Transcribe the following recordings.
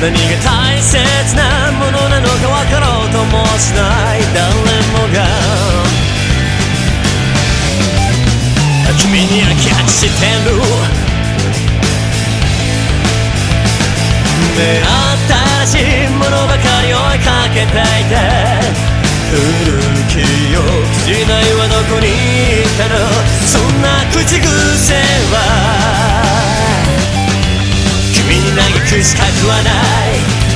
何が大切なものなのか分かろうともしない誰もが君に飽き飽きしてる目新しいものばかり追いかけていて古き良き時代はどこにいたのそんな口癖は君に嘆く資格はない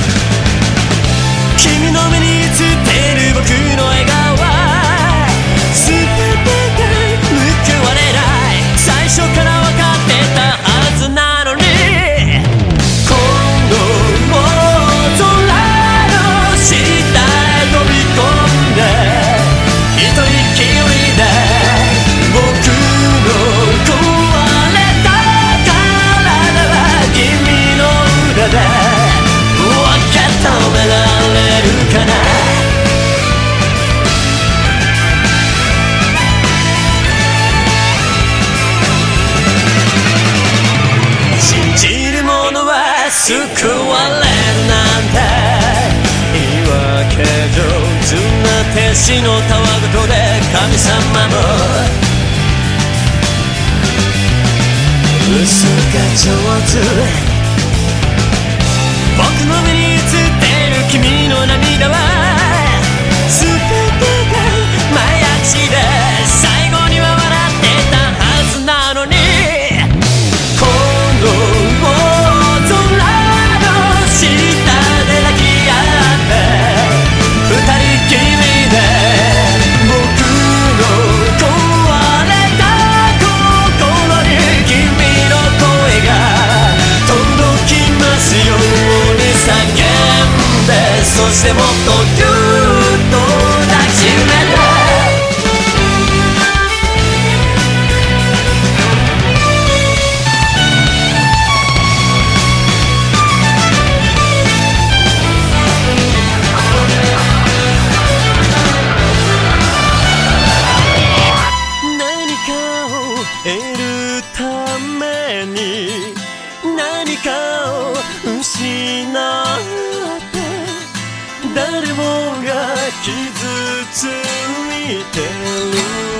君の目に映っている僕の笑顔は全てが報われない最初から分かってたはずなのに今度も空の下へ飛び込んで一人きりで僕の壊れた体は君の裏で分け止められるかな信じる者は救われるなんて言い訳上手な天使のたわごとで神様も嘘が上手僕の目に映っている君の涙は全てが前やきしで最後には笑ってたはずなのにこの空の下で抱き合って二人きりで僕の壊れた心に君の声が届きますように叫んでそしてもっとぎゅっと抱きしめて何かを得るために何かを失って誰もが傷ついてる